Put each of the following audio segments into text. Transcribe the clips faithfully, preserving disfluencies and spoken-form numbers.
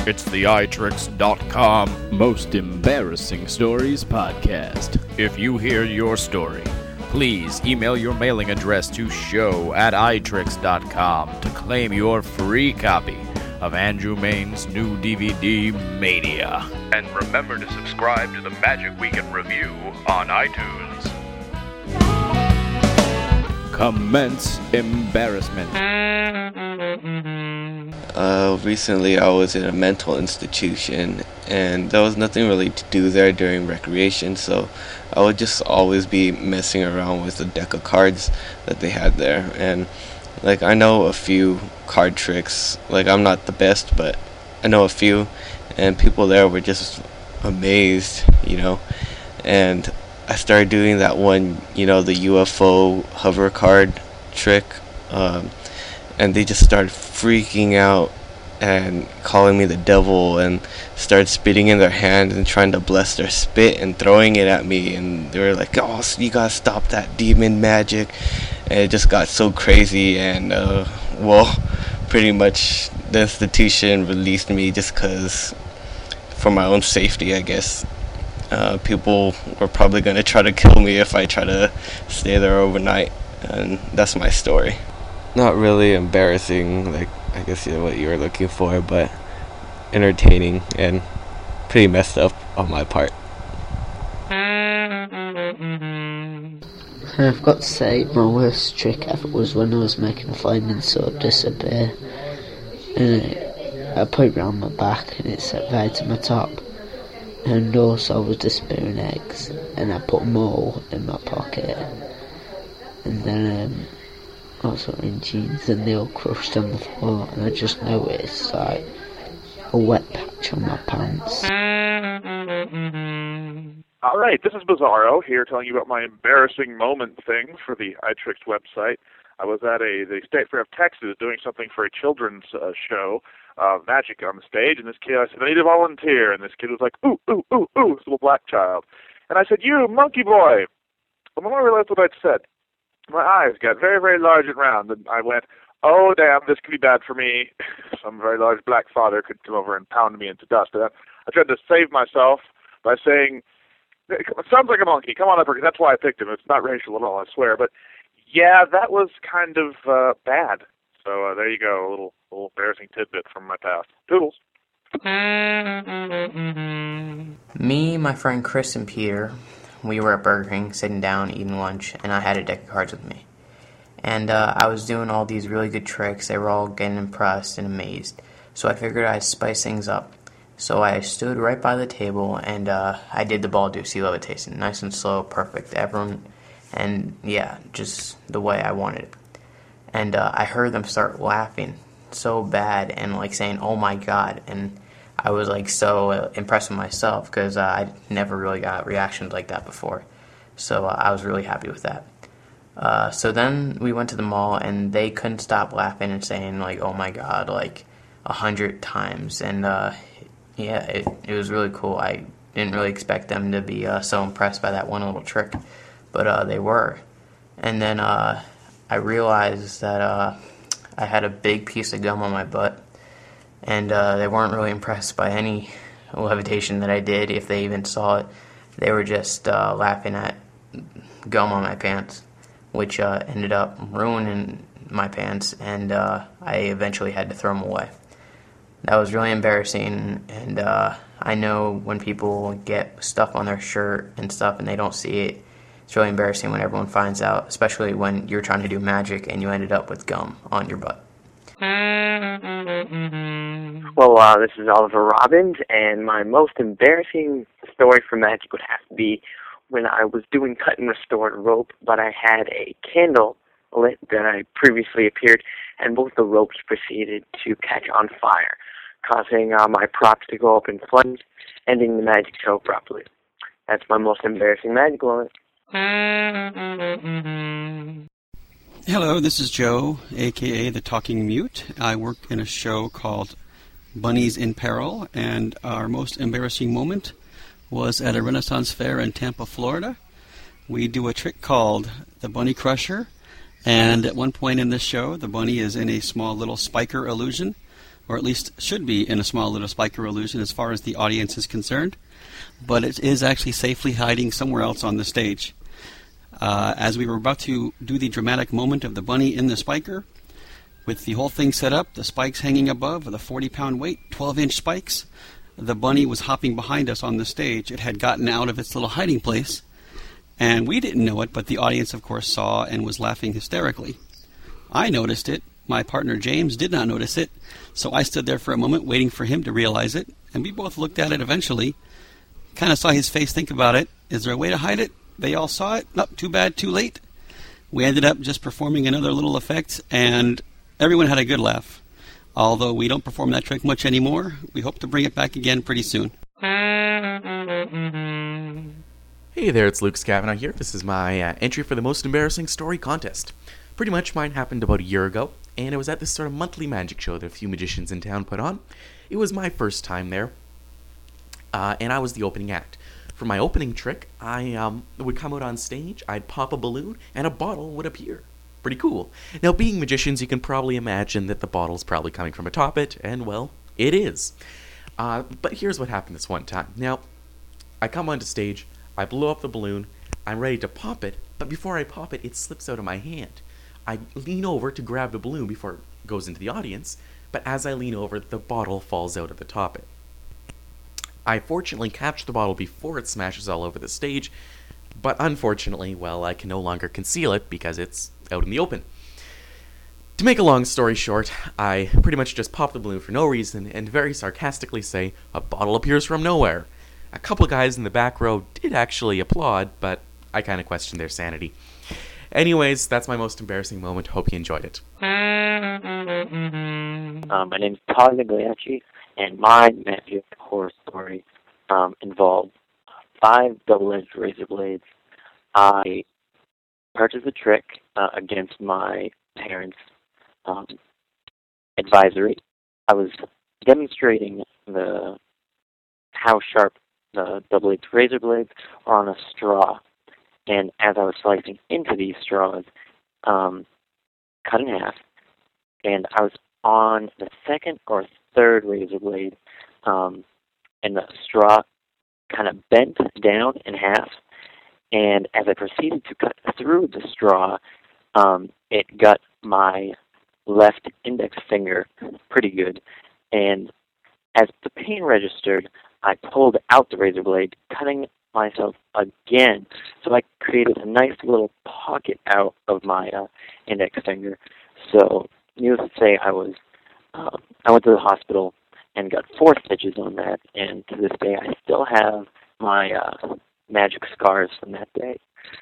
It's the i tricks dot com Most Embarrassing Stories podcast. If you hear your story, please email your mailing address to show at i tricks dot com to claim your free copy of Andrew Maine's new D V D, Mania. And remember to subscribe to the Magic Weekend Review on iTunes. Commence embarrassment. Uh, recently I was in a mental institution, and there was nothing really to do there during recreation, so I would just always be messing around with the deck of cards that they had there. And like, I know a few card tricks. Like, I'm not the best, but I know a few, and people there were just amazed, you know. And I started doing that one, you know, the U F O hover card trick, um, and they just started freaking out and calling me the devil, and started spitting in their hand and trying to bless their spit and throwing it at me. And they were like, "Oh, you gotta stop that demon magic." And it just got so crazy, and uh, well, pretty much the institution released me just because, for my own safety, I guess. Uh, people were probably going to try to kill me if I try to stay there overnight, and that's my story. Not really embarrassing, like I guess you know what you were looking for, but entertaining and pretty messed up on my part. I've got to say, my worst trick ever was when I was making a flaming sword disappear. And I put it around my back and it set right to my top. And also I was disappearing eggs, and I put them all in my pocket. And then um, also in jeans, and they all crushed on the floor, and I just noticed like a wet patch on my pants. Alright, this is Bizarro here telling you about my embarrassing moment thing for the iTricks website. I was at a the State Fair of Texas doing something for a children's uh, show, uh, magic on the stage, and this kid, I said, "I need a volunteer," and this kid was like, "Ooh, ooh, ooh, ooh," this little black child. And I said, "You, monkey boy." And when I realized what I'd said, my eyes got very, very large and round, and I went, "Oh, damn, this could be bad for me." Some very large black father could come over and pound me into dust. And I, I tried to save myself by saying, "It sounds like a monkey. Come on up here," because that's why I picked him. It's not racial at all, I swear. But yeah, that was kind of uh, bad. So uh, there you go, a little, little embarrassing tidbit from my past. Toodles. Me, my friend Chris, and Peter, we were at Burger King sitting down eating lunch, and I had a deck of cards with me. And uh, I was doing all these really good tricks. They were all getting impressed and amazed. So I figured I'd spice things up. So I stood right by the table, and uh, I did the ball deuce levitation, nice and slow, perfect. Everyone, and yeah, just the way I wanted it. And uh, I heard them start laughing so bad and like saying, "Oh my God!" And I was like so uh, impressed with myself because uh, I never really got reactions like that before. So uh, I was really happy with that. Uh, so then we went to the mall, and they couldn't stop laughing and saying like, "Oh my God!" like a hundred times. And uh, yeah, it it was really cool. I didn't really expect them to be uh, so impressed by that one little trick, but uh, they were. And then uh, I realized that uh, I had a big piece of gum on my butt, and uh, they weren't really impressed by any levitation that I did. If they even saw it, they were just uh, laughing at gum on my pants, which uh, ended up ruining my pants, and uh, I eventually had to throw them away. That was really embarrassing, and uh, I know when people get stuff on their shirt and stuff and they don't see it, it's really embarrassing when everyone finds out, especially when you're trying to do magic and you ended up with gum on your butt. Well, uh, this is Oliver Robbins, and my most embarrassing story for magic would have to be when I was doing cut and restored rope, but I had a candle lit that I previously appeared, and both the ropes proceeded to catch on fire, causing uh, my props to go up in flames, ending the magic show abruptly. That's my most embarrassing magic moment. Hello, this is Joe, a k a. The Talking Mute. I work in a show called Bunnies in Peril, and our most embarrassing moment was at a Renaissance fair in Tampa, Florida. We do a trick called the Bunny Crusher, and at one point in this show, the bunny is in a small little spiker illusion. or at least should be in a small little spiker illusion as far as the audience is concerned, but it is actually safely hiding somewhere else on the stage. Uh, as we were about to do the dramatic moment of the bunny in the spiker, with the whole thing set up, the spikes hanging above with a forty-pound weight, twelve-inch spikes, the bunny was hopping behind us on the stage. It had gotten out of its little hiding place, and we didn't know it, but the audience, of course, saw and was laughing hysterically. I noticed it. My partner, James, did not notice it, so I stood there for a moment waiting for him to realize it, and we both looked at it eventually, kind of saw his face think about it. Is there a way to hide it? They all saw it. Nope, too bad, too late. We ended up just performing another little effect, and everyone had a good laugh. Although we don't perform that trick much anymore, we hope to bring it back again pretty soon. Hey there, it's Luke Scavanaugh here. This is my uh, entry for the Most Embarrassing Story contest. Pretty much mine happened about a year ago, and it was at this sort of monthly magic show that a few magicians in town put on. It was my first time there, uh, and I was the opening act. For my opening trick, I um, would come out on stage, I'd pop a balloon, and a bottle would appear. Pretty cool. Now, being magicians, you can probably imagine that the bottle's probably coming from atop it, and, well, it is. Uh, but here's what happened this one time. Now, I come onto stage, I blow up the balloon, I'm ready to pop it, but before I pop it, it slips out of my hand. I lean over to grab the balloon before it goes into the audience, but as I lean over, the bottle falls out of the top it. I fortunately catch the bottle before it smashes all over the stage, but unfortunately, well, I can no longer conceal it because it's out in the open. To make a long story short, I pretty much just pop the balloon for no reason and very sarcastically say, "A bottle appears from nowhere." A couple guys in the back row did actually applaud, but I kind of questioned their sanity. Anyways, that's my most embarrassing moment. Hope you enjoyed it. Um, my name is Todd Migliacci, and my magic horror story um, involved five double-edged razor blades. I purchased a trick uh, against my parents' um, advisory. I was demonstrating the how sharp the double-edged razor blades are on a straw, and as I was slicing into these straws, um, cut in half, and I was on the second or third razor blade, um, and the straw kind of bent down in half, and as I proceeded to cut through the straw, um, it got my left index finger pretty good, and as the pain registered, I pulled out the razor blade, cutting myself again, so I created a nice little pocket out of my uh, index finger. So, needless to say, I was uh, I went to the hospital and got four stitches on that, and to this day, I still have my uh, magic scars from that day.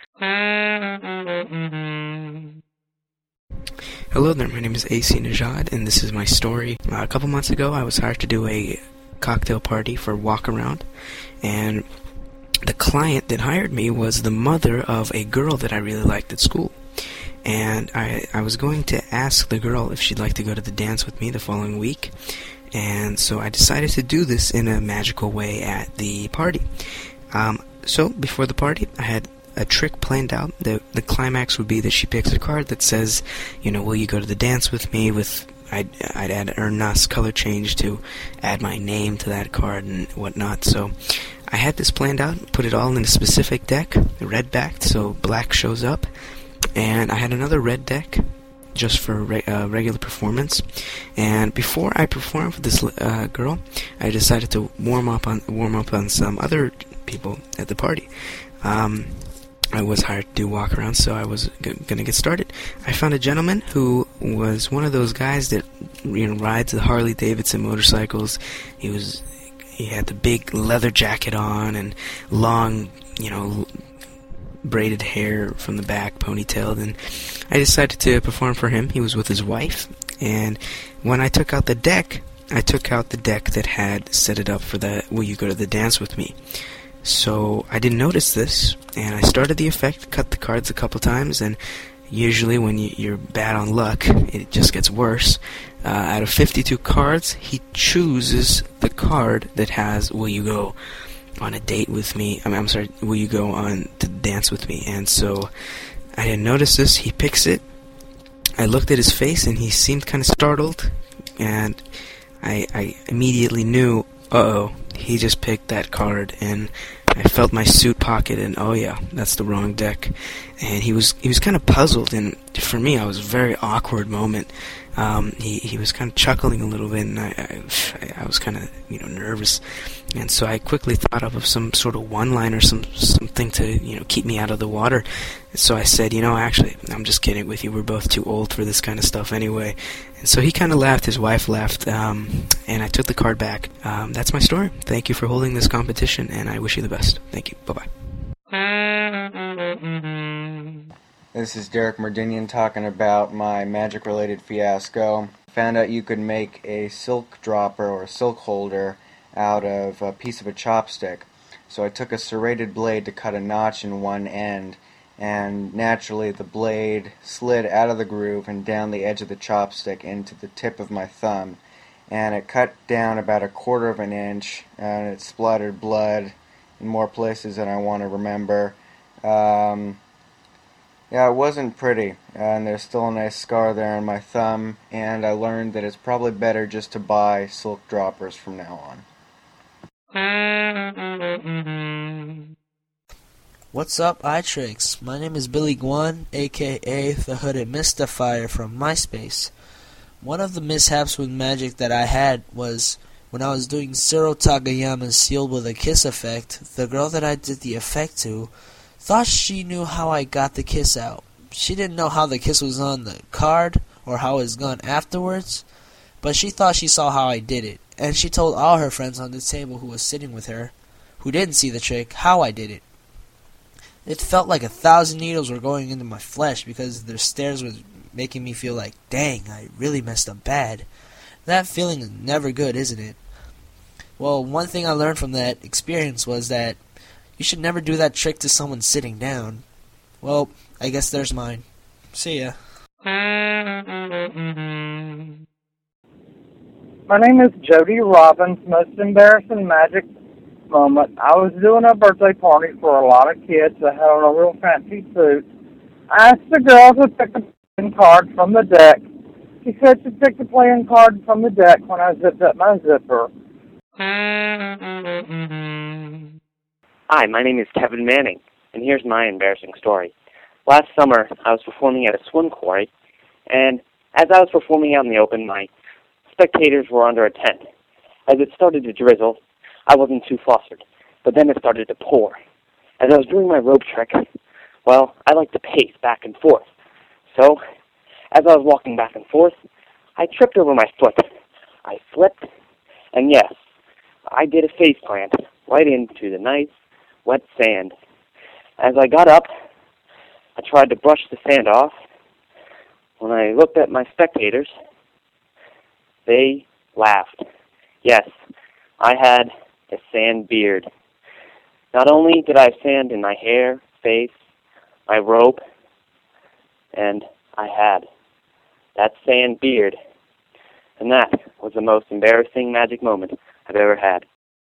Hello there, my name is A C Najad, and this is my story. Uh, a couple months ago, I was hired to do a cocktail party for Walk Around, and the client that hired me was the mother of a girl that I really liked at school. And I, I was going to ask the girl if she'd like to go to the dance with me the following week. And so I decided to do this in a magical way at the party. Um, so before the party, I had a trick planned out. The, the climax would be that she picks a card that says, you know, will you go to the dance with me? With I'd, I'd add Ernas color change to add my name to that card and whatnot. So I had this planned out, put it all in a specific deck, red backed, so black shows up. And I had another red deck just for re- uh, regular performance. And before I performed for this uh, girl, I decided to warm up on warm up on some other people at the party. Um, I was hired to do walk around, so I was g- gonna get started. I found a gentleman who was one of those guys that, you know, rides the Harley Davidson motorcycles. He was he had the big leather jacket on and long, you know, braided hair from the back, ponytailed, and I decided to perform for him. He was with his wife, and when I took out the deck, I took out the deck that had set it up for the will you go to the dance with me. So I didn't notice this, and I started the effect, cut the cards a couple times, and usually when you, you're bad on luck, it just gets worse. Uh, out of fifty-two cards, he chooses the card that has will you go on a date with me. I mean, I'm sorry, will you go on to dance with me? And so I didn't notice this. He picks it. I looked at his face, and he seemed kind of startled. And I, I immediately knew, uh-oh, he just picked that card, and I felt my suit pocket, and oh yeah, that's the wrong deck. And he was he was kind of puzzled, and for me, I was a very awkward moment. Um, he he was kind of chuckling a little bit, and I I, I was kind of you know nervous, and so I quickly thought up of some sort of one-liner, some something to you know keep me out of the water. So I said, you know, actually, I'm just kidding with you. We're both too old for this kind of stuff anyway. And so he kind of laughed. His wife laughed, um, and I took the card back. Um, that's my story. Thank you for holding this competition, and I wish you the best. Thank you. Bye bye. This is Derek Merdinian talking about my magic-related fiasco. Found out you could make a silk dropper or a silk holder out of a piece of a chopstick. So I took a serrated blade to cut a notch in one end, and naturally the blade slid out of the groove and down the edge of the chopstick into the tip of my thumb. And it cut down about a quarter of an inch, and it spluttered blood in more places than I want to remember. Um... Yeah, it wasn't pretty, and there's still a nice scar there on my thumb, and I learned that it's probably better just to buy silk droppers from now on. What's up, iTricks? My name is Billy Guan, aka the Hooded Mystifier from MySpace. One of the mishaps with magic that I had was when I was doing Zero Tagayama's Sealed with a Kiss effect. The girl that I did the effect to thought she knew how I got the kiss out. She didn't know how the kiss was on the card or how it was gone afterwards, but she thought she saw how I did it, and she told all her friends on the table who was sitting with her, who didn't see the trick, how I did it. It felt like a thousand needles were going into my flesh because their stares was making me feel like, dang, I really messed up bad. That feeling is never good, isn't it? Well, one thing I learned from that experience was that you should never do that trick to someone sitting down. Well, I guess there's mine. See ya. My name is Jody Robbins. Most embarrassing magic moment. I was doing a birthday party for a lot of kids that had on a real fancy suit. I asked the girl to pick a playing card from the deck. She said she picked a playing card from the deck when I zipped up my zipper. Hi, my name is Kevin Manning, and here's my embarrassing story. Last summer, I was performing at a swim quarry, and as I was performing out in the open, my spectators were under a tent. As it started to drizzle, I wasn't too flustered, but then it started to pour. As I was doing my rope trick, well, I like to pace back and forth. So, as I was walking back and forth, I tripped over my foot. I slipped, and yes, I did a face plant right into the nice, wet sand. As I got up, I tried to brush the sand off. When I looked at my spectators, they laughed. Yes, I had a sand beard. Not only did I have sand in my hair, face, my robe, and I had that sand beard. And that was the most embarrassing magic moment I've ever had.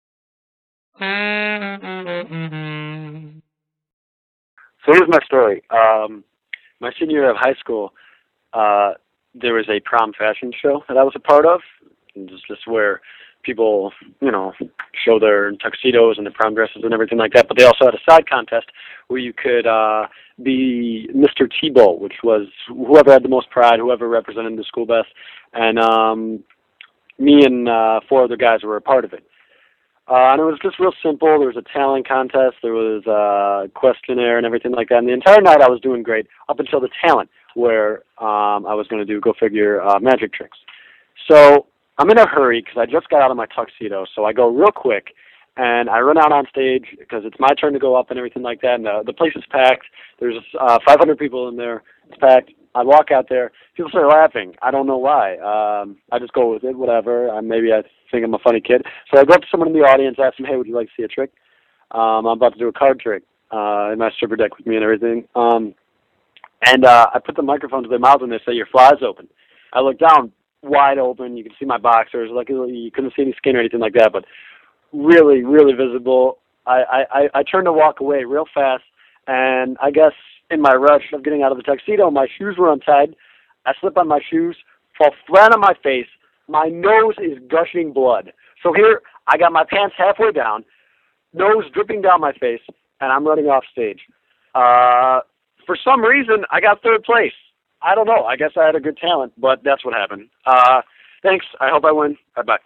So here's my story. Um, my senior year of high school, uh, there was a prom fashion show that I was a part of. And it's just where people, you know, show their tuxedos and their prom dresses and everything like that. But they also had a side contest where you could uh, be Mister T-Bow, which was whoever had the most pride, whoever represented the school best. And um, me and uh, four other guys were a part of it. Uh, and it was just real simple. There was a talent contest. There was a questionnaire and everything like that. And the entire night I was doing great up until the talent, where um, I was going to do, go figure, uh, magic tricks. So I'm in a hurry because I just got out of my tuxedo. So I go real quick, and I run out on stage because it's my turn to go up and everything like that. And the, the place is packed. There's uh, five hundred people in there. It's packed. I walk out there. People start laughing. I don't know why. Um, I just go with it, whatever. I, maybe I think I'm a funny kid. So I go up to someone in the audience, ask them, hey, would you like to see a trick? Um, I'm about to do a card trick uh, in my stripper deck with me and everything. Um, and uh, I put the microphone to their mouth and they say, your fly's open. I look down, wide open. You can see my boxers. Like you couldn't see any skin or anything like that, but really, really visible. I, I, I turned to walk away real fast, and I guess in my rush of getting out of the tuxedo, my shoes were untied. I slip on my shoes, fall flat on my face, my nose is gushing blood. So here, I got my pants halfway down, nose dripping down my face, and I'm running off stage. Uh, for some reason, I got third place. I don't know. I guess I had a good talent, but that's what happened. Uh, thanks. I hope I win. Bye-bye.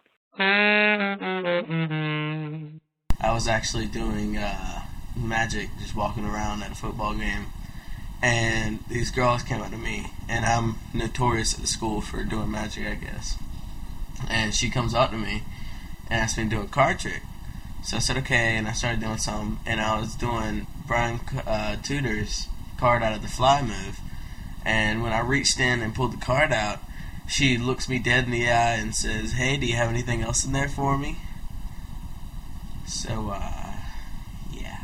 I was actually doing uh, magic, just walking around at a football game, and these girls came up to me, and I'm notorious at the school for doing magic, I guess. And she comes up to me and asked me to do a card trick. So I said, okay, and I started doing some, and I was doing Brian uh, Tudor's card out of the fly move, and when I reached in and pulled the card out, she looks me dead in the eye and says, hey, do you have anything else in there for me? So, uh, yeah.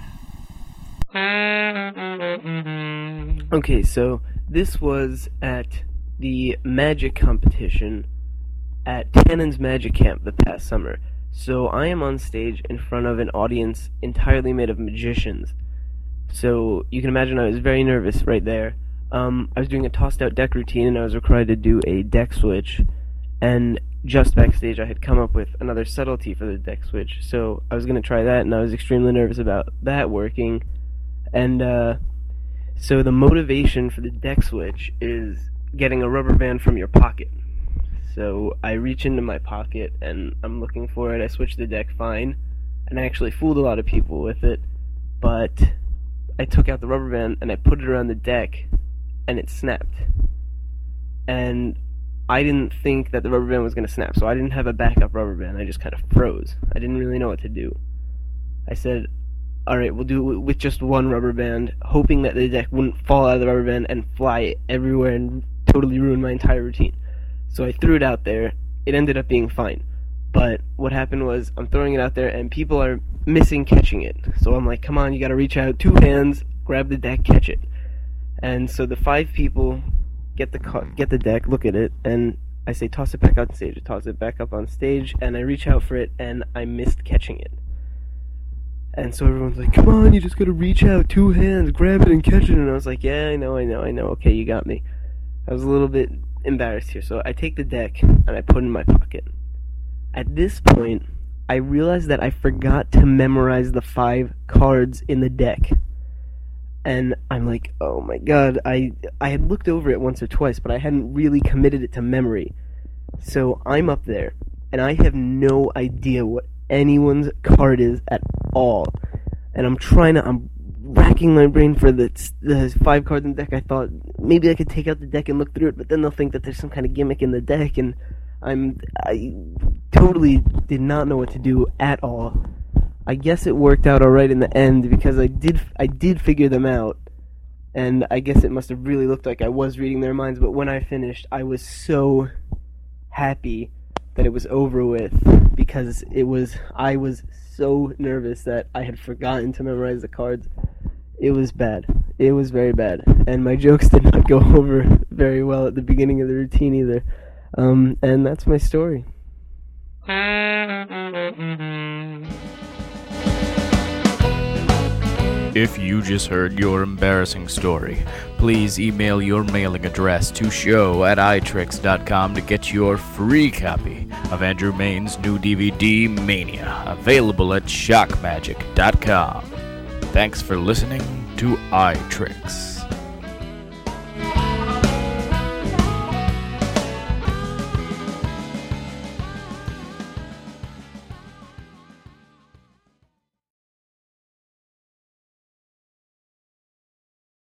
Okay, so this was at the magic competition at Tannen's Magic Camp the past summer. So I am on stage in front of an audience entirely made of magicians. So you can imagine I was very nervous right there. Um, I was doing a tossed out deck routine and I was required to do a deck switch, and just backstage I had come up with another subtlety for the deck switch, so I was going to try that, and I was extremely nervous about that working. And uh, so the motivation for the deck switch is getting a rubber band from your pocket. So I reach into my pocket and I'm looking for it. I switch the deck fine, and I actually fooled a lot of people with it, but I took out the rubber band and I put it around the deck and it snapped. And I didn't think that the rubber band was going to snap, so I didn't have a backup rubber band. I just kind of froze. I didn't really know what to do. I said, alright, we'll do it with just one rubber band, hoping that the deck wouldn't fall out of the rubber band and fly everywhere and totally ruin my entire routine. So I threw it out there. It ended up being fine. But what happened was, I'm throwing it out there and people are missing catching it. So I'm like, come on, you gotta reach out, two hands, grab the deck, catch it. And so the five people get the car- get the deck, look at it, and I say, toss it back on stage. I toss it back up on stage, and I reach out for it, and I missed catching it. And so everyone's like, come on, you just gotta reach out, two hands, grab it and catch it. And I was like, yeah, I know, I know, I know, okay, you got me. I was a little bit embarrassed here, so I take the deck, and I put it in my pocket. At this point, I realized that I forgot to memorize the five cards in the deck. And I'm like, oh my god, I I had looked over it once or twice, but I hadn't really committed it to memory. So I'm up there, and I have no idea what anyone's card is at all. And I'm trying to, I'm racking my brain for the, the five cards in the deck. I thought maybe I could take out the deck and look through it, but then they'll think that there's some kind of gimmick in the deck, and I'm, I totally did not know what to do at all. I guess it worked out alright in the end, because I did I did figure them out, and I guess it must have really looked like I was reading their minds, but when I finished, I was so happy that it was over with, because it was, I was so nervous that I had forgotten to memorize the cards. It was bad. It was very bad, and my jokes did not go over very well at the beginning of the routine either. Um, and that's my story. If you just heard your embarrassing story, please email your mailing address to show at i tricks dot com to get your free copy of Andrew Maine's new D V D, Mania, available at shock magic dot com. Thanks for listening to iTricks.